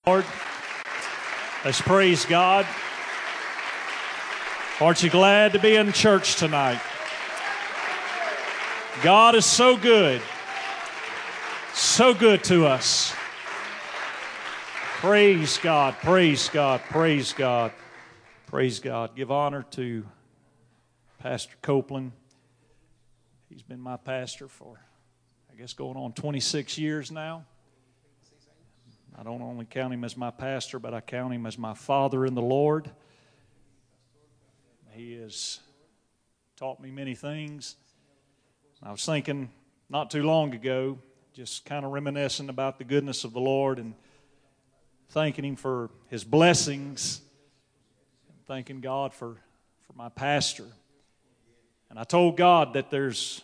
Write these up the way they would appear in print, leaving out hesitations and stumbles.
Lord, let's praise God. Aren't you glad to be in church tonight? God is so good to us. Praise God, praise God, praise God, praise God. Give honor to Pastor Copeland. He's been my pastor for, I guess, going on 26 years now. I don't only count him as my pastor, but I count him as my father in the Lord. He has taught me many things. I was thinking not too long ago, just kind of reminiscing about the goodness of the Lord and thanking Him for His blessings, and thanking God for my pastor. And I told God that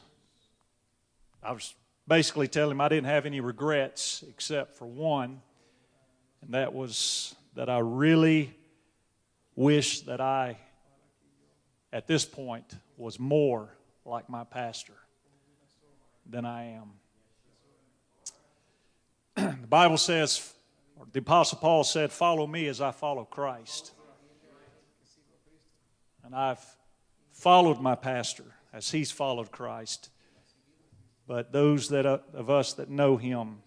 I was basically telling Him I didn't have any regrets except for one. And that was that I really wish that I, at this point, was more like my pastor than I am. The Bible says, or the Apostle Paul said, "Follow me as I follow Christ." And I've followed my pastor as he's followed Christ. But those of us that know him,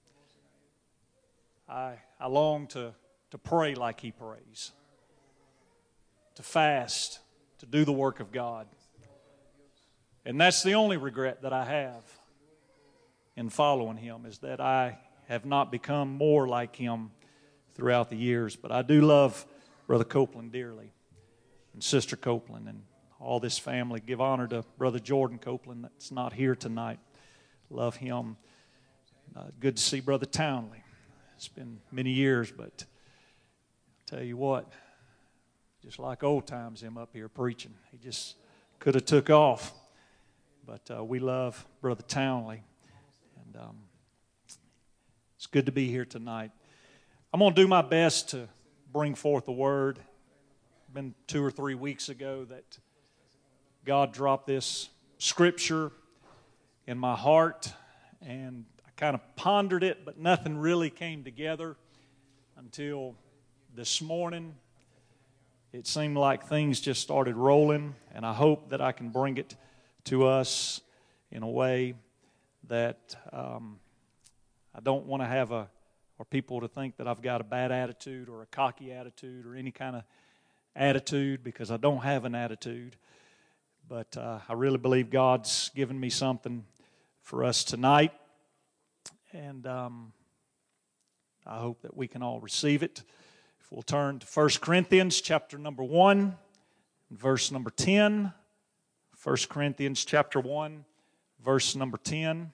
I long to pray like he prays, to fast, to do the work of God. And that's the only regret that I have in following him, is that I have not become more like him throughout the years. But I do love Brother Copeland dearly, and Sister Copeland, and all this family. Give honor to Brother Jordan Copeland that's not here tonight. Love him. Good to see Brother Townley. It's been many years, but I'll tell you what, just like old times, him up here preaching. He just could have took off. But we love Brother Townley. And it's good to be here tonight. I'm going to do my best to bring forth the word. It's been 2 or 3 weeks ago that God dropped this scripture in my heart, and kind of pondered it, but nothing really came together until this morning. It seemed like things just started rolling, and I hope that I can bring it to us in a way that I don't want to have or people to think that I've got a bad attitude or a cocky attitude or any kind of attitude, because I don't have an attitude. But I really believe God's given me something for us tonight. And I hope that we can all receive it. If we'll turn to 1 Corinthians chapter number 1, verse number 10. 1 Corinthians chapter 1, verse number 10.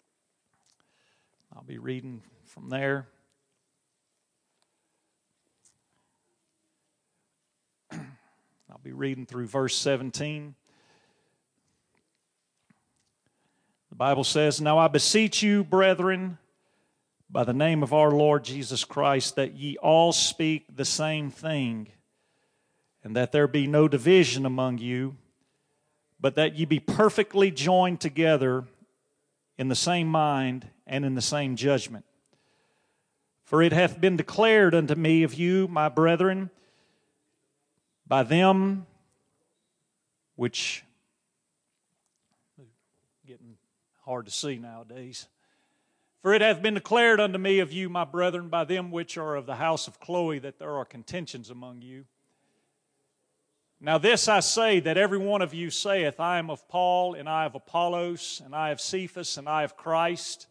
I'll be reading from there. I'll be reading through verse 17. The Bible says, "Now I beseech you, brethren, by the name of our Lord Jesus Christ, that ye all speak the same thing, and that there be no division among you, but that ye be perfectly joined together in the same mind and in the same judgment. For it hath been declared unto me of you, my brethren, by them which..." Getting hard to see nowadays. "For it hath been declared unto me of you, my brethren, by them which are of the house of Chloe, that there are contentions among you. Now this I say, that every one of you saith, I am of Paul, and I of Apollos, and I of Cephas, and I of Christ.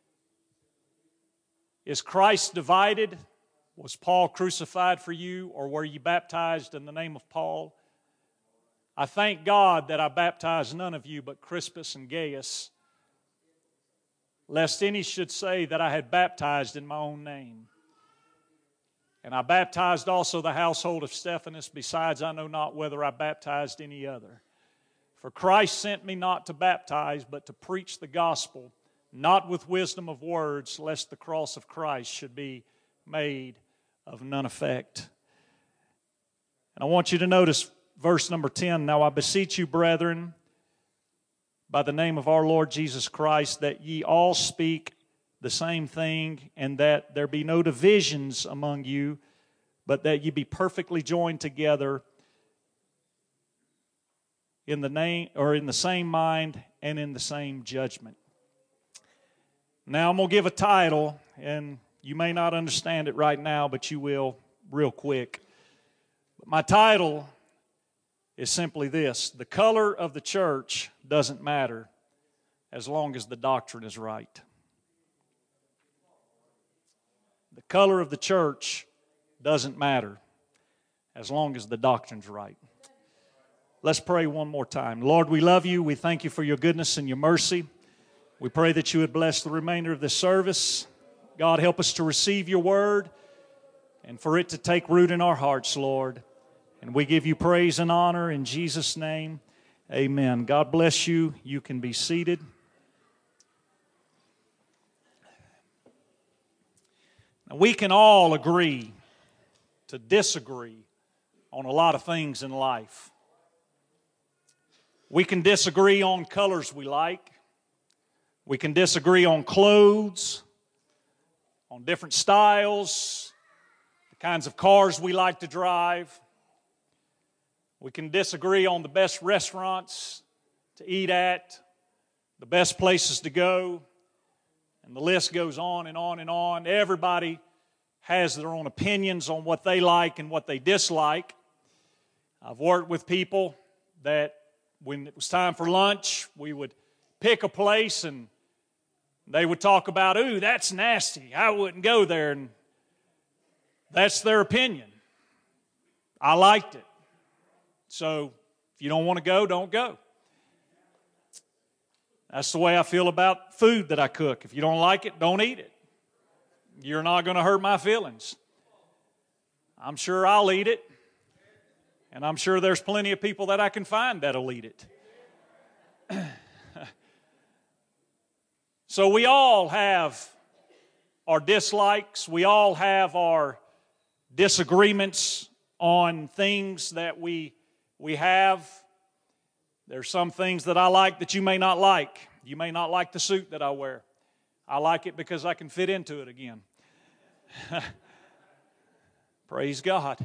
Is Christ divided? Was Paul crucified for you, or were ye baptized in the name of Paul? I thank God that I baptized none of you but Crispus and Gaius, lest any should say that I had baptized in my own name. And I baptized also the household of Stephanas, besides I know not whether I baptized any other. For Christ sent me not to baptize, but to preach the gospel, not with wisdom of words, lest the cross of Christ should be made of none effect." And I want you to notice verse number 10, "Now I beseech you, brethren, by the name of our Lord Jesus Christ, that ye all speak the same thing, and that there be no divisions among you, but that you be perfectly joined together in the same mind and in the same judgment. Now I'm going to give a title, and you may not understand it right now, but you will real quick. My title is simply this: the color of the church doesn't matter as long as the doctrine is right. The color of the church doesn't matter as long as the doctrine's right. Let's pray one more time. Lord, we love you. We thank you for your goodness and your mercy. We pray that you would bless the remainder of this service. God, help us to receive your word and for it to take root in our hearts, Lord. And we give you praise and honor in Jesus' name. Amen. God bless you. You can be seated. Now, we can all agree to disagree on a lot of things in life. We can disagree on colors we like. We can disagree on clothes, on different styles, the kinds of cars we like to drive. We can disagree on the best restaurants to eat at, the best places to go, and the list goes on and on and on. Everybody has their own opinions on what they like and what they dislike. I've worked with people that when it was time for lunch, we would pick a place and they would talk about, ooh, that's nasty, I wouldn't go there. And that's their opinion. I liked it. So if you don't want to go, don't go. That's the way I feel about food that I cook. If you don't like it, don't eat it. You're not going to hurt my feelings. I'm sure I'll eat it. And I'm sure there's plenty of people that I can find that'll eat it. So we all have our dislikes. We all have our disagreements on things that we have. There's some things that I like that you may not like. You may not like the suit that I wear. I like it because I can fit into it again. Praise God.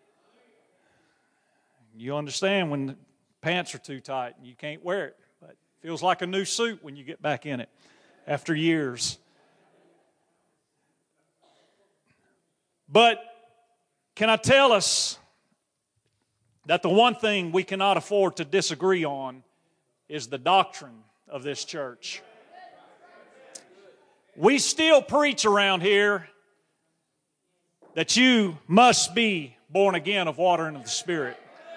You understand when the pants are too tight and you can't wear it. But it feels like a new suit when you get back in it after years. But can I tell us that the one thing we cannot afford to disagree on is the doctrine of this church. We still preach around here that you must be born again of water and of the Spirit.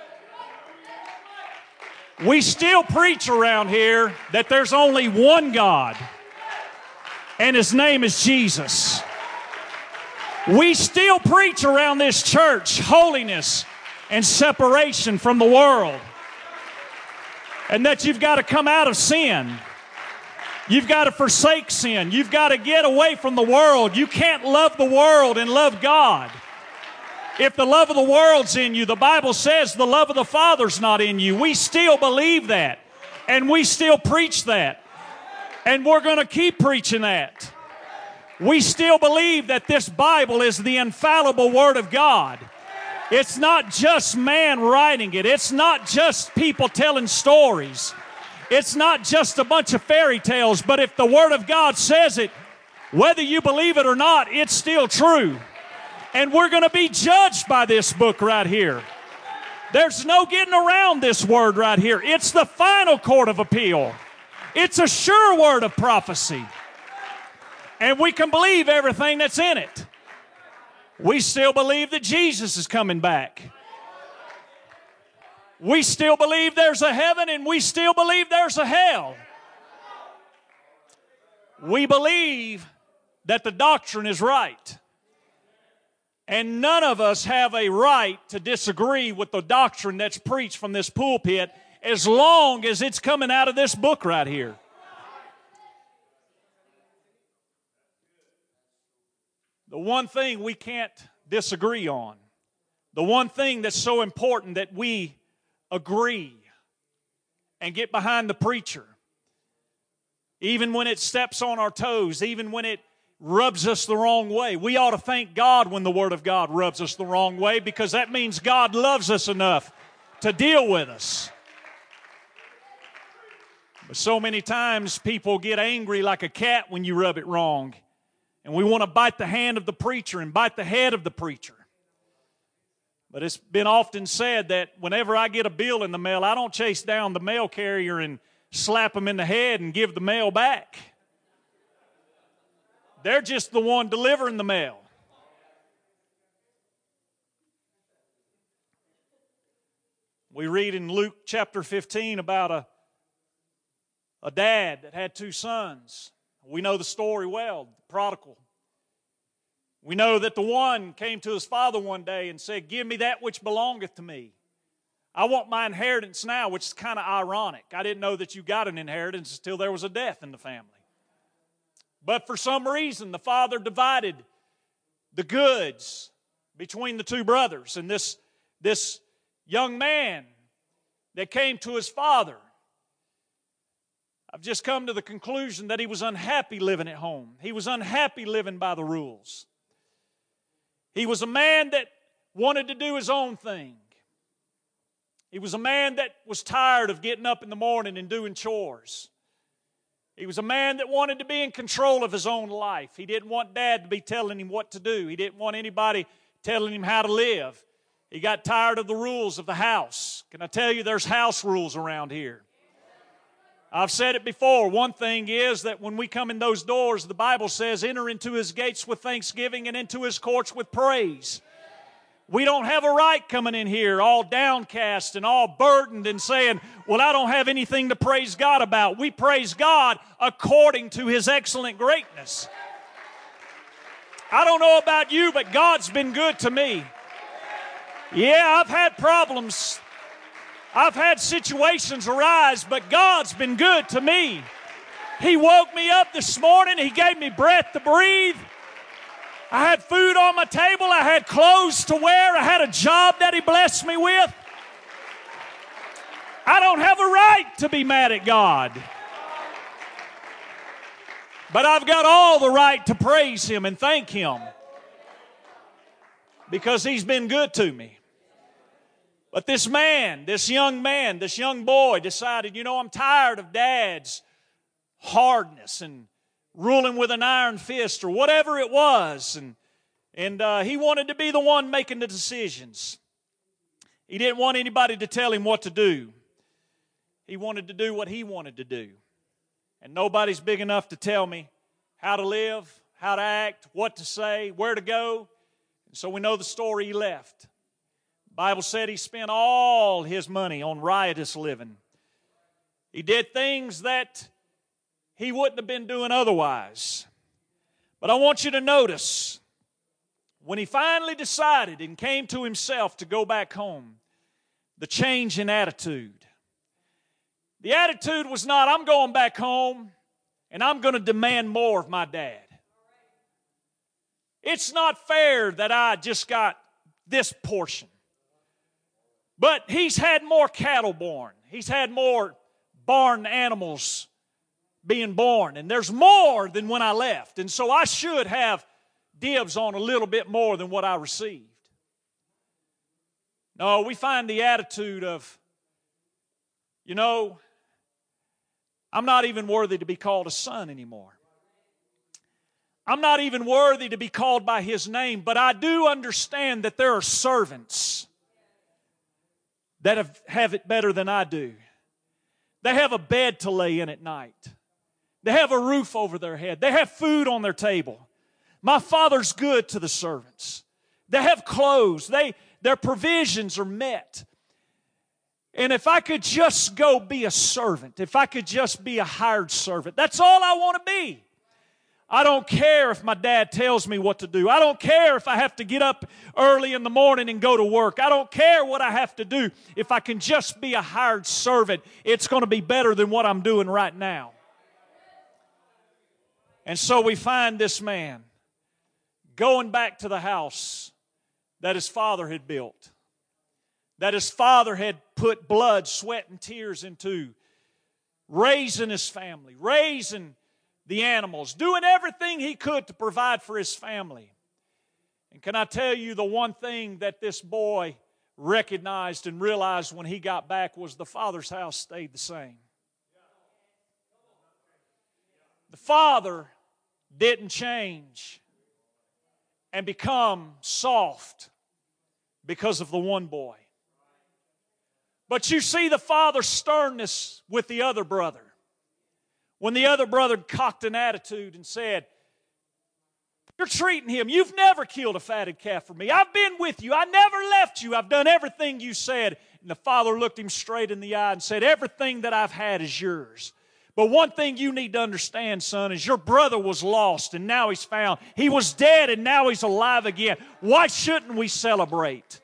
We still preach around here that there's only one God, and His name is Jesus. We still preach around this church holiness and separation from the world. And that you've got to come out of sin. You've got to forsake sin. You've got to get away from the world. You can't love the world and love God. If the love of the world's in you, the Bible says the love of the Father's not in you. We still believe that. And we still preach that. And we're going to keep preaching that. We still believe that this Bible is the infallible Word of God. It's not just man writing it. It's not just people telling stories. It's not just a bunch of fairy tales. But if the Word of God says it, whether you believe it or not, it's still true. And we're going to be judged by this book right here. There's no getting around this word right here. It's the final court of appeal. It's a sure word of prophecy. And we can believe everything that's in it. We still believe that Jesus is coming back. We still believe there's a heaven and we still believe there's a hell. We believe that the doctrine is right. And none of us have a right to disagree with the doctrine that's preached from this pulpit as long as it's coming out of this book right here. The one thing we can't disagree on, the one thing that's so important that we agree and get behind the preacher, even when it steps on our toes, even when it rubs us the wrong way. We ought to thank God when the Word of God rubs us the wrong way, because that means God loves us enough to deal with us. But so many times people get angry like a cat when you rub it wrong. And we want to bite the hand of the preacher and bite the head of the preacher. But it's been often said that whenever I get a bill in the mail, I don't chase down the mail carrier and slap them in the head and give the mail back. They're just the one delivering the mail. We read in Luke chapter 15 about a dad that had 2 sons. We know the story well, the prodigal. We know that the one came to his father one day and said, "Give me that which belongeth to me. I want my inheritance now," which is kind of ironic. I didn't know that you got an inheritance until there was a death in the family. But for some reason, the father divided the goods between the 2 brothers. And this young man that came to his father, I've just come to the conclusion that he was unhappy living at home. He was unhappy living by the rules. He was a man that wanted to do his own thing. He was a man that was tired of getting up in the morning and doing chores. He was a man that wanted to be in control of his own life. He didn't want Dad to be telling him what to do. He didn't want anybody telling him how to live. He got tired of the rules of the house. Can I tell you, there's house rules around here. I've said it before. One thing is that when we come in those doors, the Bible says, "Enter into His gates with thanksgiving and into His courts with praise." We don't have a right coming in here all downcast and all burdened and saying, "Well, I don't have anything to praise God about." We praise God according to His excellent greatness. I don't know about you, but God's been good to me. Yeah, I've had problems. I've had situations arise, but God's been good to me. He woke me up this morning. He gave me breath to breathe. I had food on my table. I had clothes to wear. I had a job that He blessed me with. I don't have a right to be mad at God. But I've got all the right to praise Him and thank Him, because He's been good to me. But this young boy decided, I'm tired of Dad's hardness and ruling with an iron fist or whatever it was. And he wanted to be the one making the decisions. He didn't want anybody to tell him what to do. He wanted to do what he wanted to do. And nobody's big enough to tell me how to live, how to act, what to say, where to go. And so we know the story. He left. The Bible said he spent all his money on riotous living. He did things that he wouldn't have been doing otherwise. But I want you to notice, when he finally decided and came to himself to go back home, the change in attitude. The attitude was not, "I'm going back home and I'm going to demand more of my dad. It's not fair that I just got this portion." But he's had more cattle born. He's had more barn animals being born. And there's more than when I left. And so I should have dibs on a little bit more than what I received. No, we find the attitude of, I'm not even worthy to be called a son anymore. I'm not even worthy to be called by His name, but I do understand that there are servants that have it better than I do. They have a bed to lay in at night. They have a roof over their head. They have food on their table. My Father's good to the servants. They have clothes. Their provisions are met. And if I could just go be a servant, if I could just be a hired servant, that's all I want to be. I don't care if my dad tells me what to do. I don't care if I have to get up early in the morning and go to work. I don't care what I have to do. If I can just be a hired servant, it's going to be better than what I'm doing right now. And so we find this man going back to the house that his father had built, that his father had put blood, sweat, and tears into, raising his family, raising the animals, doing everything he could to provide for his family. And can I tell you, the one thing that this boy recognized and realized when he got back was the father's house stayed the same. The father didn't change and become soft because of the one boy. But you see the father's sternness with the other brother. When the other brother cocked an attitude and said, "You're treating him. You've never killed a fatted calf for me. I've been with you. I never left you. I've done everything you said." And the father looked him straight in the eye and said, "Everything that I've had is yours. But one thing you need to understand, son, is your brother was lost and now he's found. He was dead and now he's alive again. Why shouldn't we celebrate?"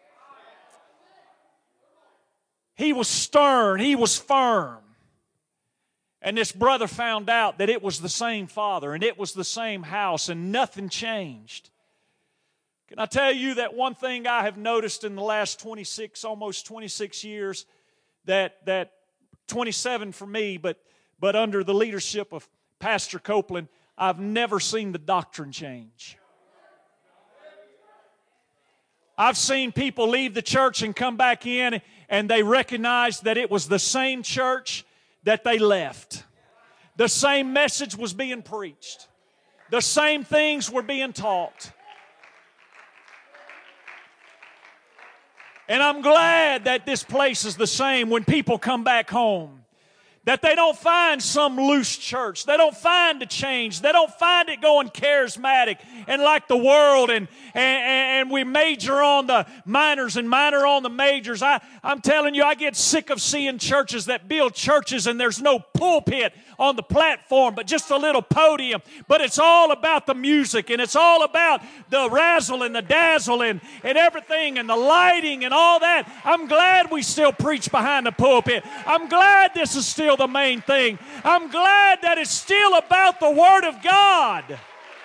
He was stern. He was firm. And this brother found out that it was the same father and it was the same house and nothing changed. Can I tell you that one thing I have noticed in the last almost 26 years, that 27 for me, but under the leadership of Pastor Copeland, I've never seen the doctrine change. I've seen people leave the church and come back in and they recognize that it was the same church that they left. The same message was being preached. The same things were being taught. And I'm glad that this place is the same when people come back home. That they don't find some loose church. They don't find a change. They don't find it going charismatic and like the world and we major on the minors and minor on the majors. I'm telling you, I get sick of seeing churches that build churches and there's no pulpit on the platform, but just a little podium. But it's all about the music and it's all about the razzle and the dazzle and everything and the lighting and all that. I'm glad we still preach behind the pulpit. I'm glad this is still the main thing. I'm glad that it's still about the Word of God.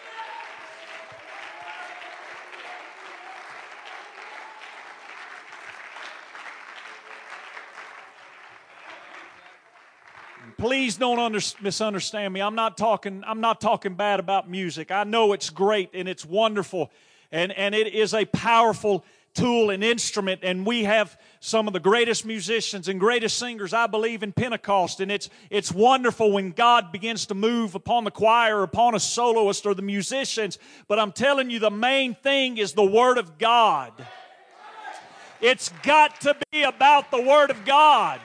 Please don't misunderstand me. I'm not talking bad about music. I know it's great and it's wonderful and it is a powerful tool and instrument, and we have some of the greatest musicians and greatest singers, I believe, in Pentecost, and it's wonderful when God begins to move upon the choir, upon a soloist or the musicians, but I'm telling you, the main thing is the Word of God. It's got to be about the Word of God.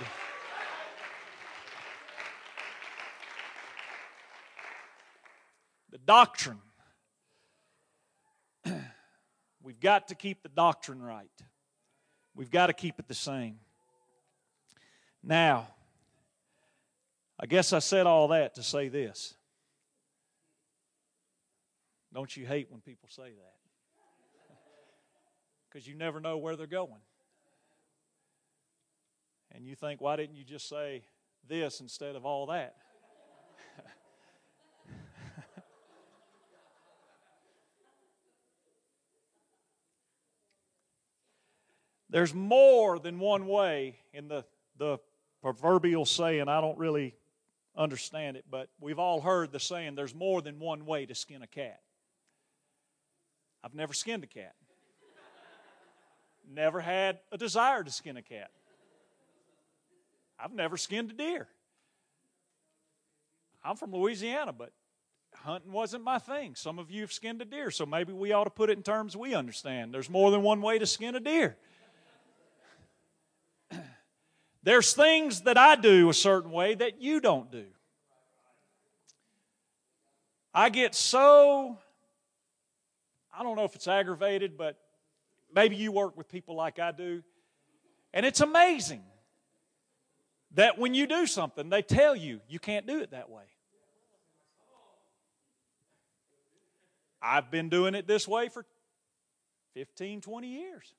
The doctrine. We've got to keep the doctrine right. We've got to keep it the same. Now, I guess I said all that to say this. Don't you hate when people say that? Because you never know where they're going. And you think, why didn't you just say this instead of all that? There's more than one way in the proverbial saying. I don't really understand it, but we've all heard the saying, there's more than one way to skin a cat. I've never skinned a cat. Never had a desire to skin a cat. I've never skinned a deer. I'm from Louisiana, but hunting wasn't my thing. Some of you have skinned a deer, so maybe we ought to put it in terms we understand. There's more than one way to skin a deer. There's things that I do a certain way that you don't do. I get so, I don't know if it's aggravated, but maybe you work with people like I do. And it's amazing that when you do something, they tell you you can't do it that way. I've been doing it this way for 15, 20 years.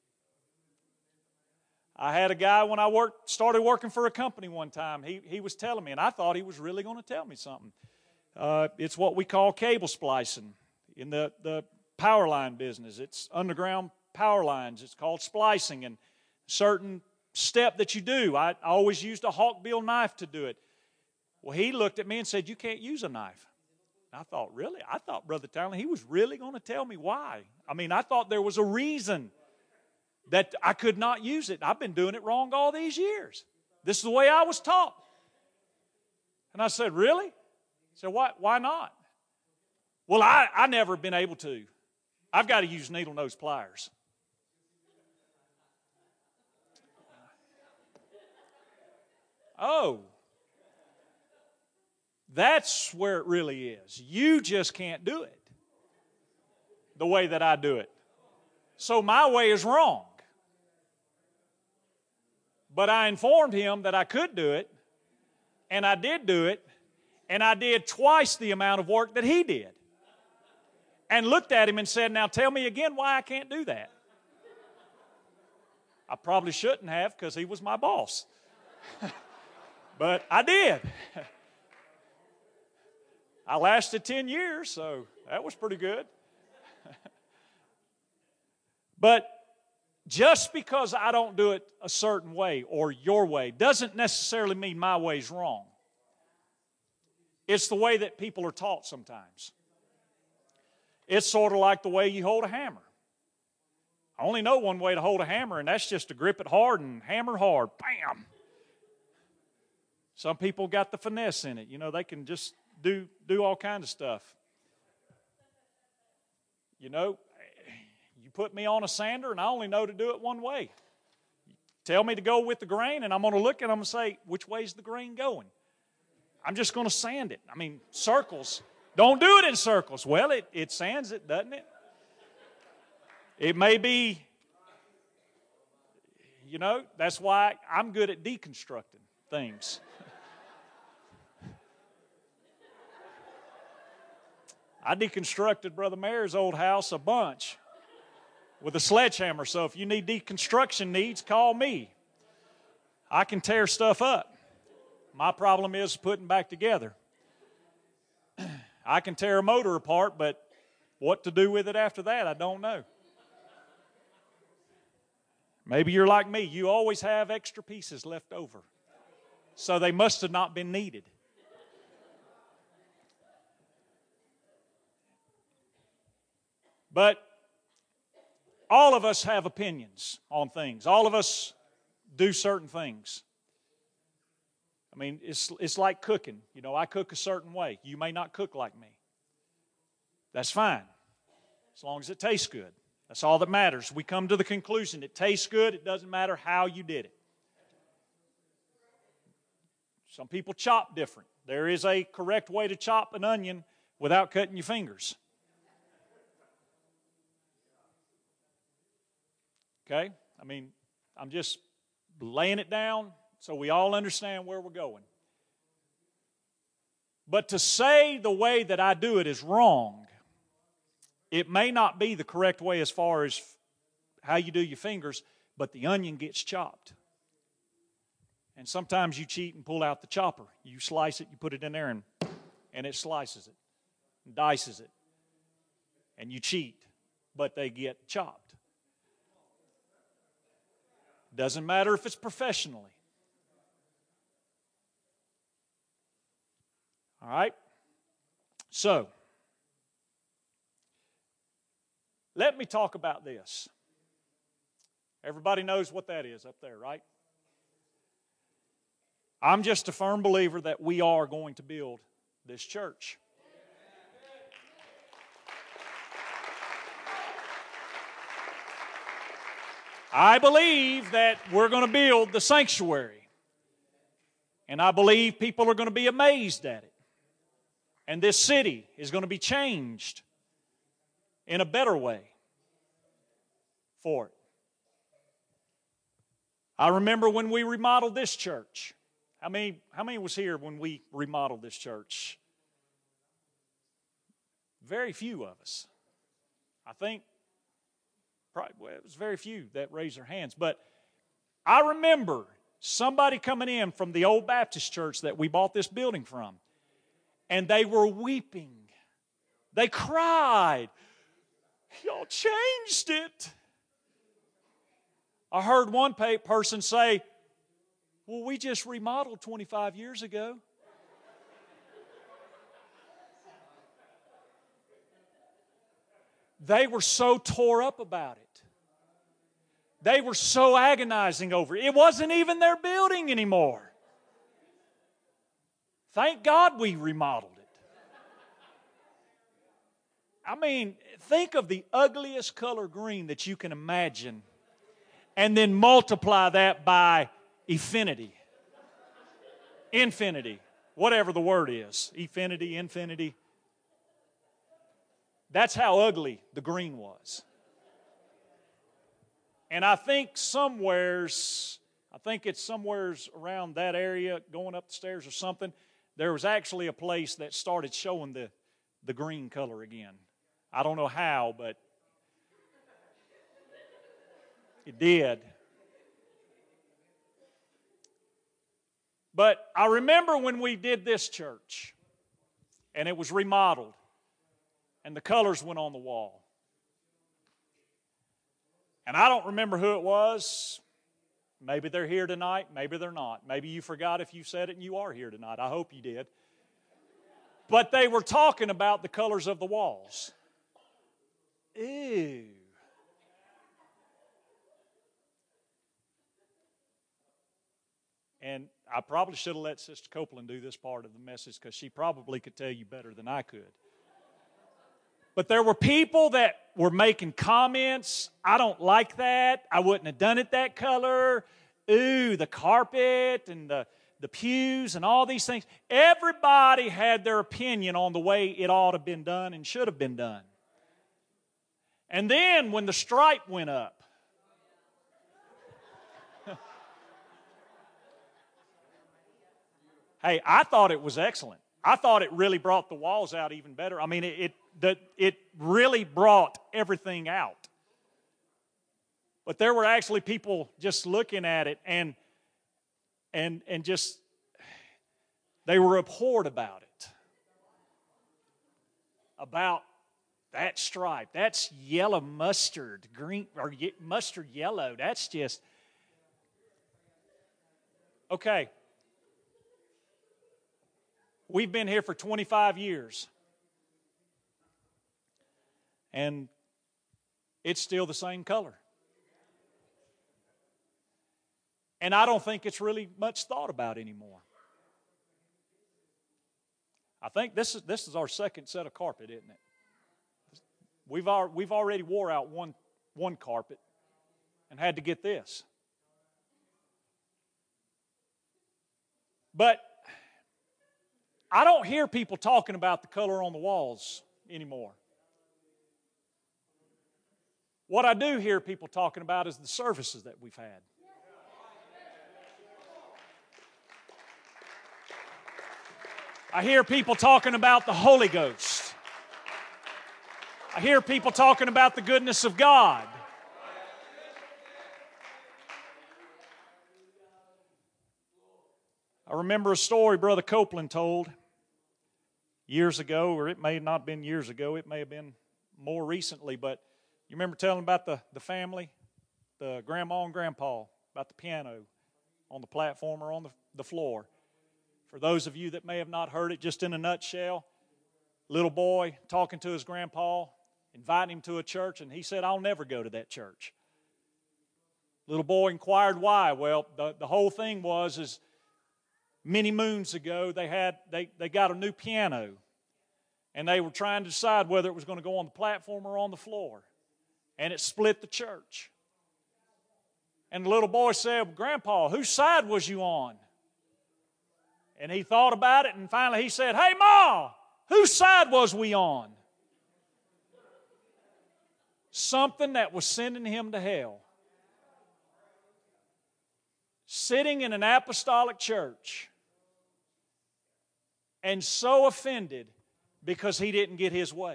I had a guy when I started working for a company one time. He was telling me, and I thought he was really going to tell me something. It's what we call cable splicing in the power line business. It's underground power lines. It's called splicing, and certain step that you do. I always used a hawkbill knife to do it. Well, he looked at me and said, "You can't use a knife." And I thought, really? I thought Brother Townley, he was really going to tell me why. I mean, I thought there was a reason that I could not use it. I've been doing it wrong all these years. This is the way I was taught. And I said, really? He said, why not? Well, I never been able to. I've got to use needle nose pliers. Oh, that's where it really is. You just can't do it the way that I do it. So my way is wrong. But I informed him that I could do it, and I did do it, and I did twice the amount of work that he did. And looked at him and said, now tell me again why I can't do that. I probably shouldn't have because he was my boss. But I did. I lasted 10 years, so that was pretty good. But just because I don't do it a certain way or your way doesn't necessarily mean my way's wrong. It's the way that people are taught sometimes. It's sort of like the way you hold a hammer. I only know one way to hold a hammer, and that's just to grip it hard and hammer hard. Bam! Some people got the finesse in it. You know, they can just do all kinds of stuff. You know, you put me on a sander, and I only know to do it one way. Tell me to go with the grain, and I'm going to look and I'm going to say, which way's the grain going? I'm just going to sand it. I mean, circles. Don't do it in circles. Well, it sands it, doesn't it? It may be, you know, that's why I'm good at deconstructing things. I deconstructed Brother Mayor's old house a bunch with a sledgehammer, so if you need deconstruction needs, call me. I can tear stuff up. My problem is putting back together. I can tear a motor apart, but what to do with it after that, I don't know. Maybe you're like me. You always have extra pieces left over. So they must have not been needed. But all of us have opinions on things. All of us do certain things. I mean, it's like cooking. You know, I cook a certain way. You may not cook like me. That's fine, as long as it tastes good. That's all that matters. We come to the conclusion it tastes good. It doesn't matter how you did it. Some people chop different. There is a correct way to chop an onion without cutting your fingers. Okay? I mean, I'm just laying it down so we all understand where we're going. But to say the way that I do it is wrong, it may not be the correct way as far as how you do your fingers, but the onion gets chopped. And sometimes you cheat and pull out the chopper. You slice it, you put it in there, and it slices it, and dices it. And you cheat, but they get chopped. Doesn't matter if it's professionally. All right? So, let me talk about this. Everybody knows what that is up there, right? I'm just a firm believer that we are going to build this church. I believe that we're going to build the sanctuary. And I believe people are going to be amazed at it. And this city is going to be changed in a better way for it. I remember when we remodeled this church. How many was here when we remodeled this church? Very few of us. I think probably, well, it was very few that raised their hands. But I remember somebody coming in from the old Baptist church that we bought this building from. And they were weeping. They cried. Y'all changed it. I heard one person say, well, we just remodeled 25 years ago. They were so tore up about it. They were so agonizing over it. It wasn't even their building anymore. Thank God we remodeled it. I mean, think of the ugliest color green that you can imagine and then multiply that by infinity. Infinity, whatever the word is. Infinity. That's how ugly the green was. And I think it's somewheres around that area, going up the stairs or something, there was actually a place that started showing the green color again. I don't know how, but it did. But I remember when we did this church, and it was remodeled, and the colors went on the wall. And I don't remember who it was. Maybe they're here tonight, maybe they're not. Maybe you forgot if you said it and you are here tonight. I hope you did. But they were talking about the colors of the walls. Ew. And I probably should have let Sister Copeland do this part of the message because she probably could tell you better than I could. But there were people that were making comments. I don't like that. I wouldn't have done it that color. Ooh, the carpet and the pews and all these things. Everybody had their opinion on the way it ought to have been done and should have been done. And then when the stripe went up, hey, I thought it was excellent. I thought it really brought the walls out even better. I mean, it really brought everything out. But there were actually people just looking at it and just, they were abhorred about it. About that stripe. That's yellow mustard, green, or mustard yellow. That's just, okay. We've been here for 25 years. And it's still the same color. And I don't think it's really much thought about anymore. I think this is our second set of carpet, isn't it? We've already wore out one carpet and had to get this. But I don't hear people talking about the color on the walls anymore. What I do hear people talking about is the services that we've had. I hear people talking about the Holy Ghost. I hear people talking about the goodness of God. I remember a story Brother Copeland told years ago, or it may not have been years ago, it may have been more recently, but you remember telling about the family, the grandma and grandpa, about the piano on the platform or on the floor. For those of you that may have not heard it, just in a nutshell, little boy talking to his grandpa, inviting him to a church, and he said, "I'll never go to that church." Little boy inquired why. Well, the whole thing was many moons ago they got a new piano, and they were trying to decide whether it was going to go on the platform or on the floor, and it split the church. And the little boy said, "Grandpa, whose side was you on?" And he thought about it, and finally he said, "Hey, Ma, whose side was we on?" Something that was sending him to hell. Sitting in an apostolic church and so offended because he didn't get his way.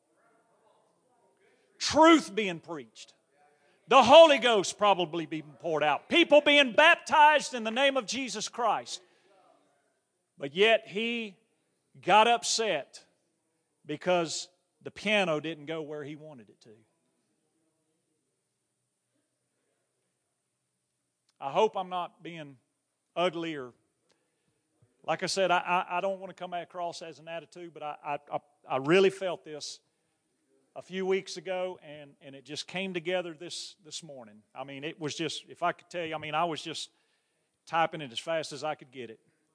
Truth being preached. The Holy Ghost probably being poured out. People being baptized in the name of Jesus Christ. But yet he got upset because the piano didn't go where he wanted it to. I hope I'm not being ugly or, like I said, I don't want to come across as an attitude, but I really felt this a few weeks ago, and it just came together this morning. I mean, it was just, if I could tell you, I mean, I was just typing it as fast as I could get it.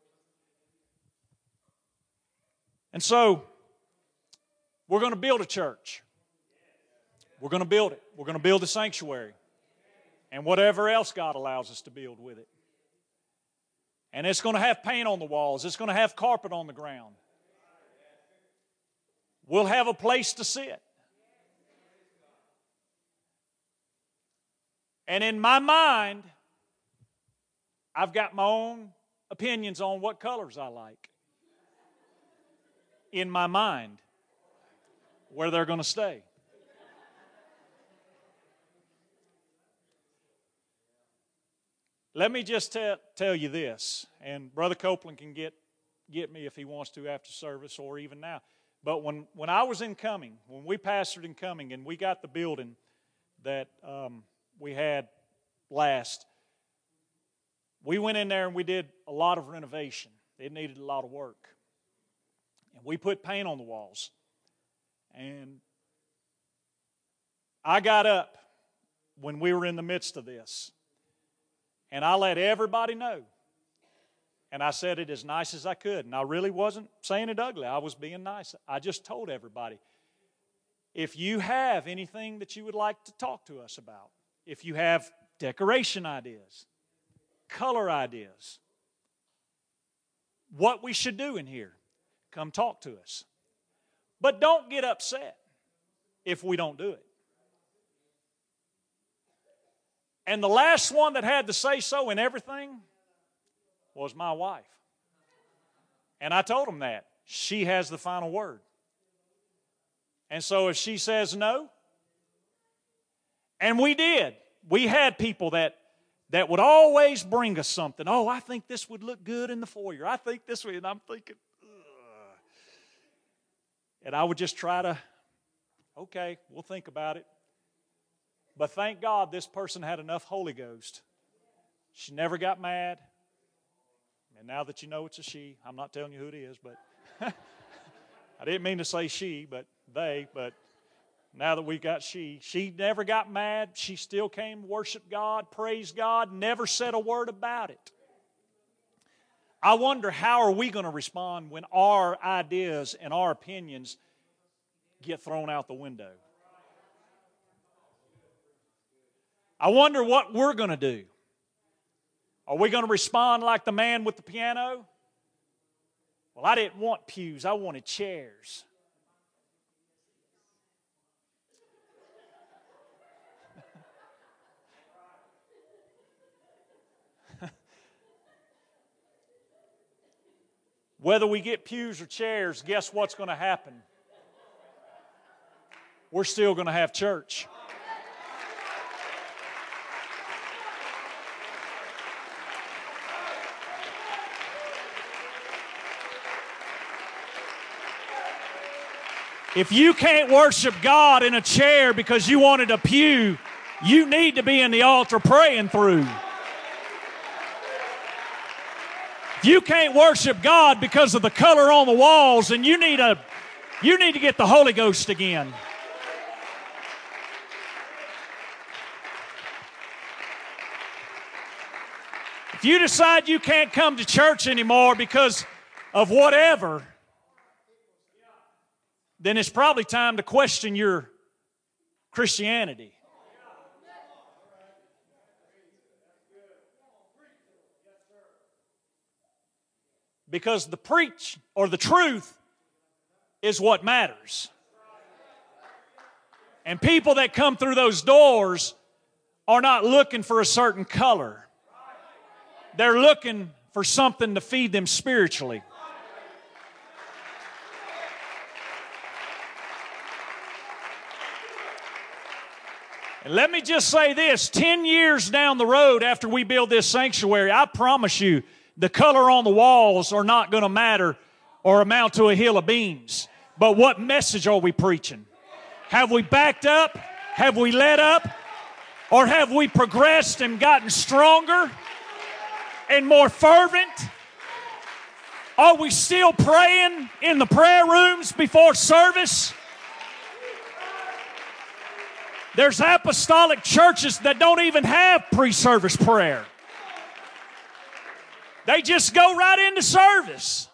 And so, we're going to build a church. We're going to build it. We're going to build a sanctuary. And whatever else God allows us to build with it. And it's going to have paint on the walls. It's going to have carpet on the ground. We'll have a place to sit. And in my mind, I've got my own opinions on what colors I like. In my mind, where they're going to stay. Let me just tell you this, and Brother Copeland can get me if he wants to after service or even now. But when I was in Cumming, when we pastored in Cumming and we got the building that we had last, we went in there and we did a lot of renovation. It needed a lot of work. And we put paint on the walls. And I got up when we were in the midst of this. And I let everybody know. And I said it as nice as I could. And I really wasn't saying it ugly. I was being nice. I just told everybody, if you have anything that you would like to talk to us about, if you have decoration ideas, color ideas, what we should do in here, come talk to us. But don't get upset if we don't do it. And the last one that had to say so in everything was my wife. And I told him that. She has the final word. And so if she says no, and we did. We had people that would always bring us something. Oh, I think this would look good in the foyer. I think this would, and I'm thinking, ugh. And I would just try to, okay, we'll think about it. But thank God this person had enough Holy Ghost. She never got mad. And now that you know it's a she, I'm not telling you who it is, but I didn't mean to say she, but they, but now that we got she never got mad. She still came, worshiped God, praised God, never said a word about it. I wonder how are we going to respond when our ideas and our opinions get thrown out the window. I wonder what we're going to do. Are we going to respond like the man with the piano? Well, I didn't want pews. I wanted chairs. Whether we get pews or chairs, guess what's going to happen? We're still going to have church. If you can't worship God in a chair because you wanted a pew, you need to be in the altar praying through. If you can't worship God because of the color on the walls, then you need to get the Holy Ghost again. If you decide you can't come to church anymore because of whatever, then it's probably time to question your Christianity. Because the preach or the truth is what matters. And people that come through those doors are not looking for a certain color. They're looking for something to feed them spiritually. And let me just say this, 10 years down the road after we build this sanctuary, I promise you, the color on the walls are not going to matter or amount to a hill of beans. But what message are we preaching? Have we backed up? Have we let up? Or have we progressed and gotten stronger and more fervent? Are we still praying in the prayer rooms before service? There's apostolic churches that don't even have pre-service prayer. They just go right into service.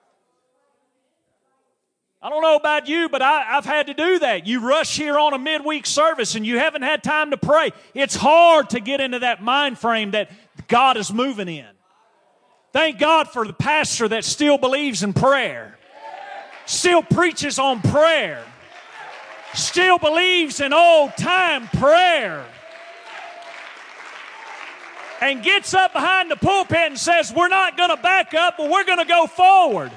I don't know about you, but I've had to do that. You rush here on a midweek service and you haven't had time to pray. It's hard to get into that mind frame that God is moving in. Thank God for the pastor that still believes in prayer, still preaches on prayer, still believes in old-time prayer, and gets up behind the pulpit and says, we're not going to back up, but we're going to go forward.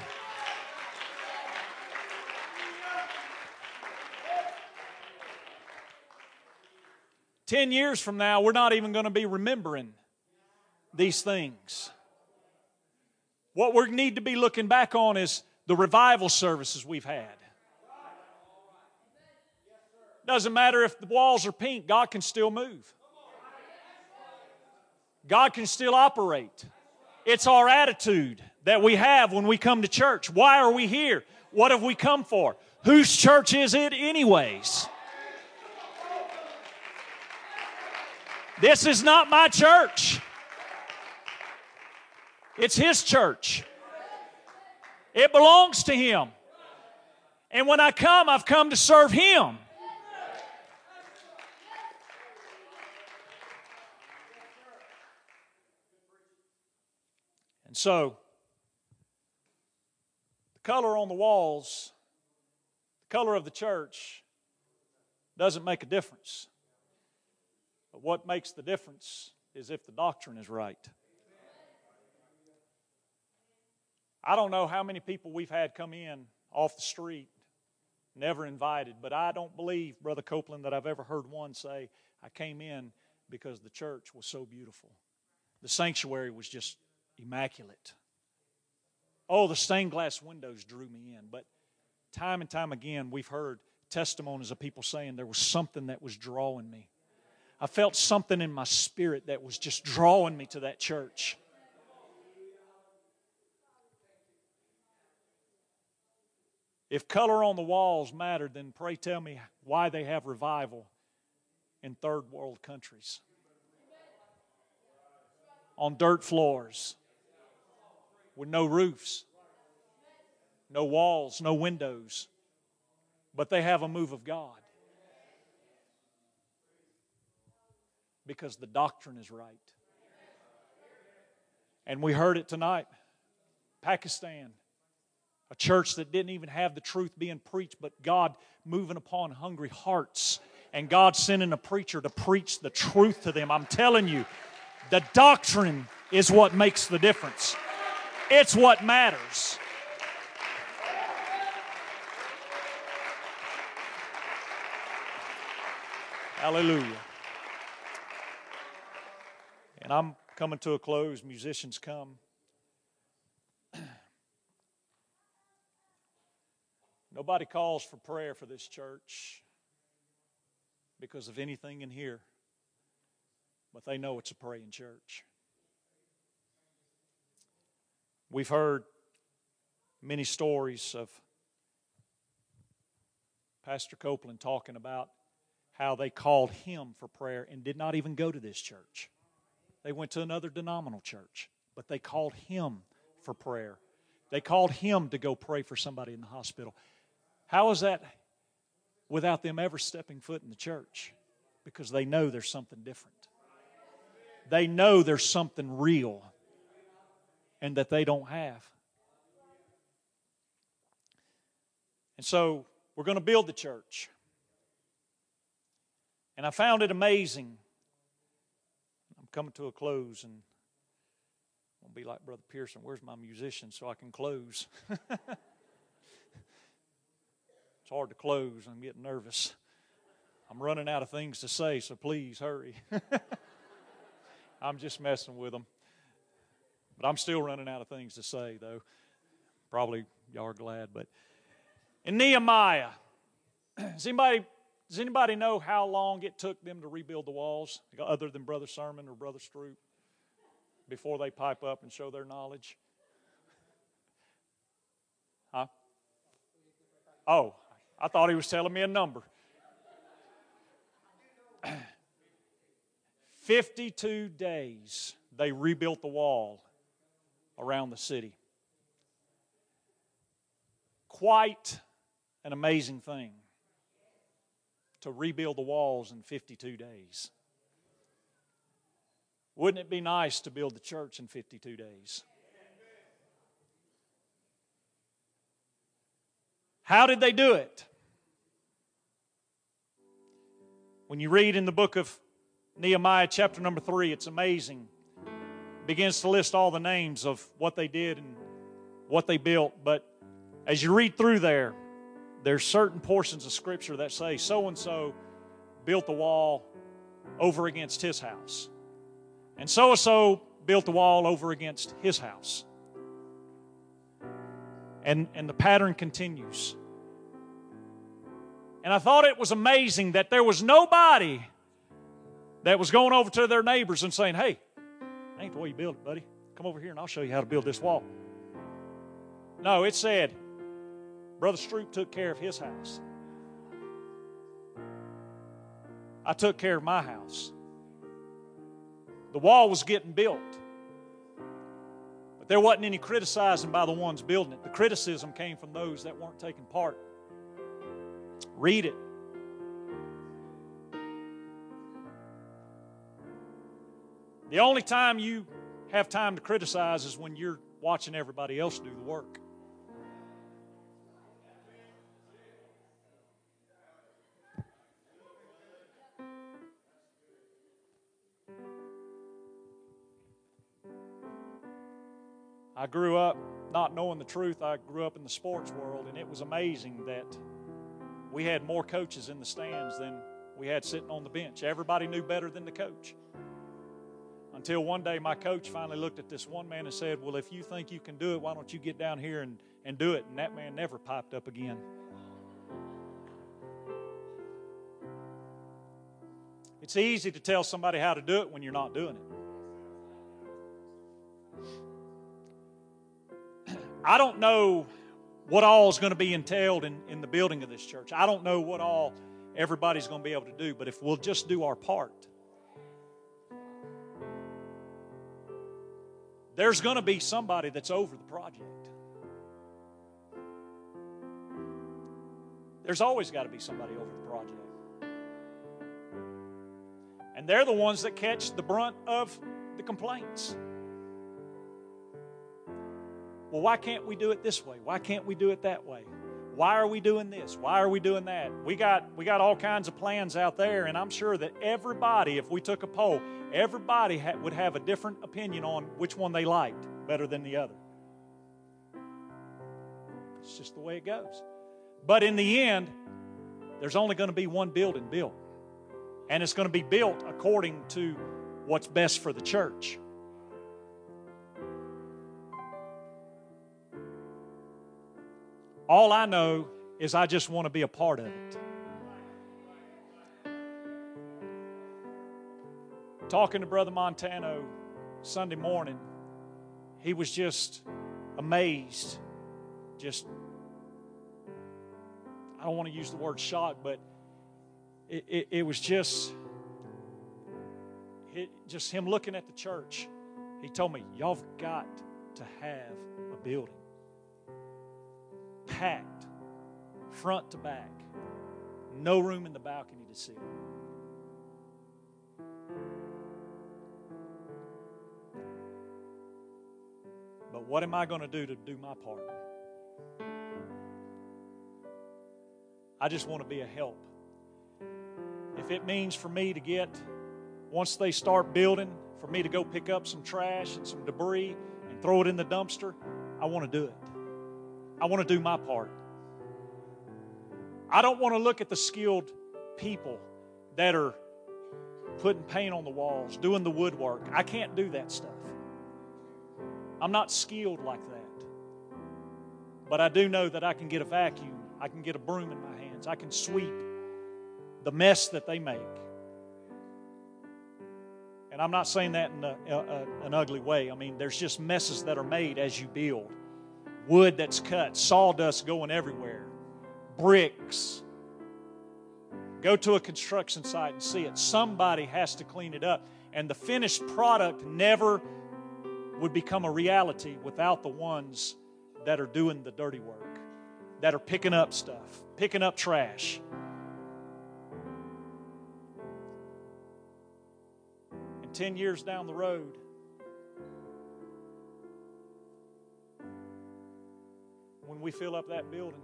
"10 years from now, we're not even going to be remembering these things. What we need to be looking back on is the revival services we've had. Doesn't matter if the walls are pink, God can still move. God can still operate. It's our attitude that we have when we come to church. Why are we here? What have we come for? Whose church is it anyways? This is not my church. It's His church. It belongs to Him. And when I come, I've come to serve Him. And so, the color on the walls, the color of the church, doesn't make a difference. But what makes the difference is if the doctrine is right. I don't know how many people we've had come in off the street, never invited, but I don't believe, Brother Copeland, that I've ever heard one say, I came in because the church was so beautiful. The sanctuary was just immaculate. Oh, the stained glass windows drew me in. But time and time again, we've heard testimonies of people saying there was something that was drawing me. I felt something in my spirit that was just drawing me to that church. If color on the walls mattered, then pray tell me why they have revival in third world countries. On dirt floors, with no roofs, no walls, no windows, but they have a move of God. Because the doctrine is right. And we heard it tonight. Pakistan, a church that didn't even have the truth being preached, but God moving upon hungry hearts, and God sending a preacher to preach the truth to them. I'm telling you, the doctrine is what makes the difference. It's what matters. Hallelujah. And I'm coming to a close. Musicians come. Nobody calls for prayer for this church because of anything in here, but they know it's a praying church. We've heard many stories of Pastor Copeland talking about how they called him for prayer and did not even go to this church. They went to another denominational church, but they called him for prayer. They called him to go pray for somebody in the hospital. How is that without them ever stepping foot in the church? Because they know there's something different. They know there's something real and that they don't have. And so we're going to build the church. And I found it amazing. I'm coming to a close, and I'll be like Brother Pearson, where's my musician so I can close? It's hard to close. I'm getting nervous. I'm running out of things to say, so please hurry. I'm just messing with them. But I'm still running out of things to say, though. Probably y'all are glad. But in Nehemiah, does anybody know how long it took them to rebuild the walls, other than Brother Sermon or Brother Stroop, before they pipe up and show their knowledge? Huh? Oh, I thought he was telling me a number. 52 days they rebuilt the wall around the city. Quite an amazing thing to rebuild the walls in 52 days. Wouldn't it be nice to build the church in 52 days? How did they do it? When you read in the book of Nehemiah, chapter number 3, it's amazing. It begins to list all the names of what they did and what they built. But as you read through there, there's certain portions of Scripture that say so-and-so built the wall over against his house. And so-and-so built the wall over against his house. And the pattern continues. And I thought it was amazing that there was nobody that was going over to their neighbors and saying, hey, that ain't the way you build it, buddy. Come over here and I'll show you how to build this wall. No, it said, Brother Stroop took care of his house. I took care of my house. The wall was getting built. But there wasn't any criticizing by the ones building it. The criticism came from those that weren't taking part. Read it. The only time you have time to criticize is when you're watching everybody else do the work. I grew up not knowing the truth. I grew up in the sports world, and it was amazing that we had more coaches in the stands than we had sitting on the bench. Everybody knew better than the coach. Until one day my coach finally looked at this one man and said, well, if you think you can do it, why don't you get down here and do it? And that man never piped up again. It's easy to tell somebody how to do it when you're not doing it. I don't know what all is going to be entailed in the building of this church. I don't know what all everybody's going to be able to do, but if we'll just do our part, there's going to be somebody that's over the project. There's always got to be somebody over the project. And they're the ones that catch the brunt of the complaints. Well, why can't we do it this way? Why can't we do it that way? Why are we doing this? Why are we doing that? We got all kinds of plans out there, and I'm sure that everybody, if we took a poll, everybody would have a different opinion on which one they liked better than the other. It's just the way it goes. But in the end, there's only going to be one building built. And it's going to be built according to what's best for the church. All I know is I just want to be a part of it. Talking to Brother Montano Sunday morning, he was just amazed. I don't want to use the word shocked, but it was just him looking at the church. He told me, y'all have got to have a building. Packed, front to back. No room in the balcony to sit. But what am I going to do my part? I just want to be a help. If it means for me to get, once they start building, for me to go pick up some trash and some debris and throw it in the dumpster, I want to do it. I want to do my part. I don't want to look at the skilled people that are putting paint on the walls, doing the woodwork. I can't do that stuff. I'm not skilled like that. But I do know that I can get a vacuum. I can get a broom in my hands. I can sweep the mess that they make. And I'm not saying that in an ugly way. I mean, there's just messes that are made as you build. Wood that's cut, sawdust going everywhere, bricks, Go to a construction site and see it. Somebody has to clean it up. And the finished product never would become a reality without the ones that are doing the dirty work, that are picking up stuff, picking up trash. And 10 years down the road, when we fill up that building,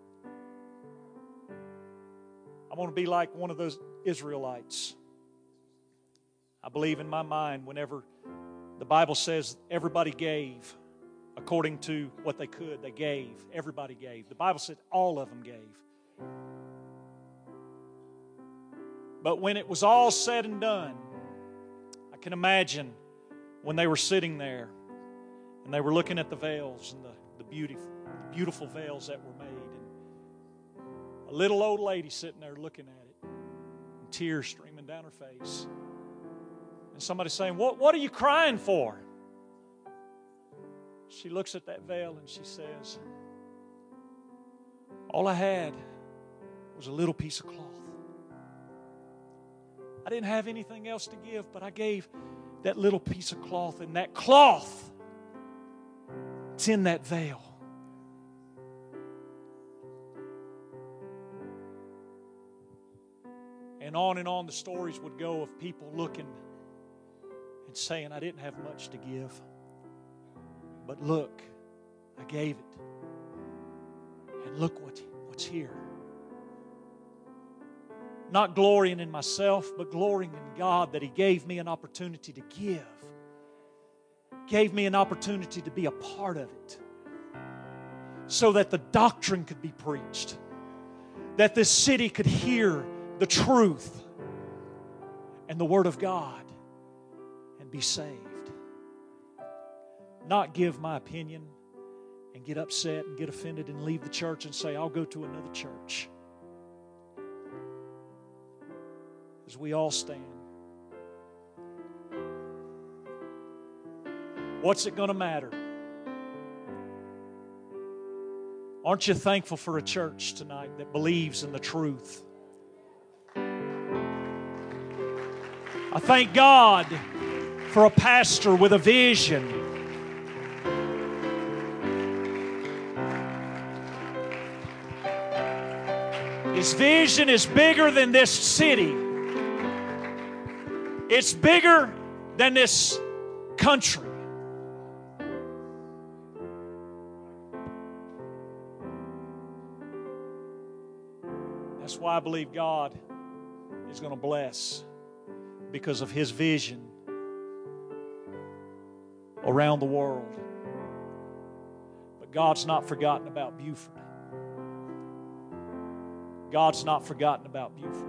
I want to be like one of those Israelites. I believe in my mind whenever the Bible says everybody gave according to what they could, they gave. Everybody gave. The Bible said all of them gave. But when it was all said and done, I can imagine when they were sitting there and they were looking at the veils and the beautiful veils that were made. And a little old lady sitting there looking at it, and tears streaming down her face. And somebody saying, what are you crying for? She looks at that veil and she says, all I had was a little piece of cloth. I didn't have anything else to give, but I gave that little piece of cloth. And that cloth, it's in that veil. And on the stories would go of people looking and saying, I didn't have much to give. But look, I gave it. And look what's here. Not glorying in myself, but glorying in God that He gave me an opportunity to give. Gave me an opportunity to be a part of it. So that the doctrine could be preached. That this city could hear the truth and the Word of God and be saved. Not give my opinion and get upset and get offended and leave the church and say, I'll go to another church. As we all stand. What's it going to matter? Aren't you thankful for a church tonight that believes in the truth? I thank God for a pastor with a vision. His vision is bigger than this city. It's bigger than this country. That's why I believe God is going to bless, because of His vision around the world. But God's not forgotten about Buford. God's not forgotten about Buford.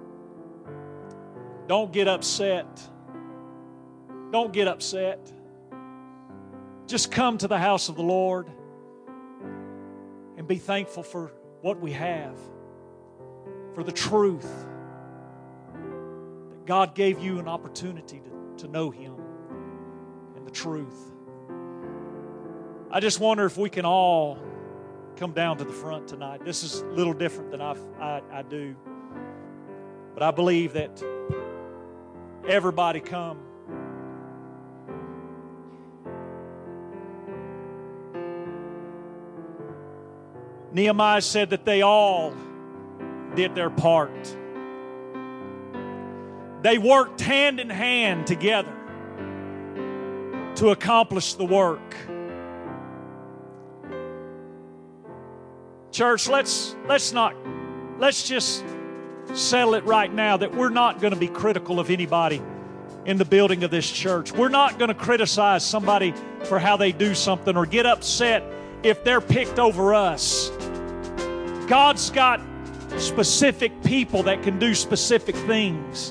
Don't get upset. Don't get upset. Just come to the house of the Lord and be thankful for what we have, for the truth. That God gave you an opportunity to know Him and the truth. I just wonder if we can all come down to the front tonight. This is a little different than I do. But I believe that everybody come. Nehemiah said that they all did their part. They worked hand in hand together to accomplish the work. Church, let's just settle it right now that we're not going to be critical of anybody in the building of this church. We're not going to criticize somebody for how they do something or get upset if they're picked over us. God's got specific people that can do specific things.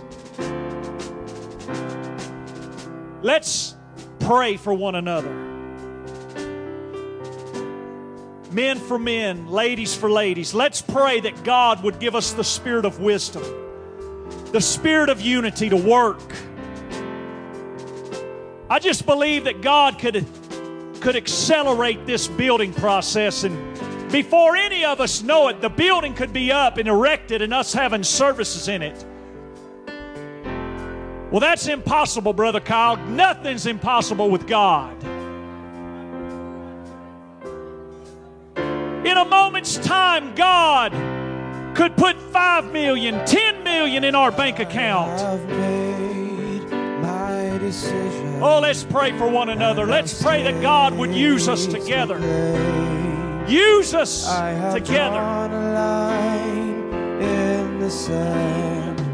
Let's pray for one another. Men for men, ladies for ladies. Let's pray that God would give us the spirit of wisdom, the spirit of unity to work. I just believe that God could accelerate this building process and before any of us know it, the building could be up and erected and us having services in it. Well, that's impossible, Brother Kyle. Nothing's impossible with God. In a moment's time, God could put 5 million, 10 million in our bank account. Oh, let's pray for one another. Let's pray that God would use us together. Use us together. In the sand.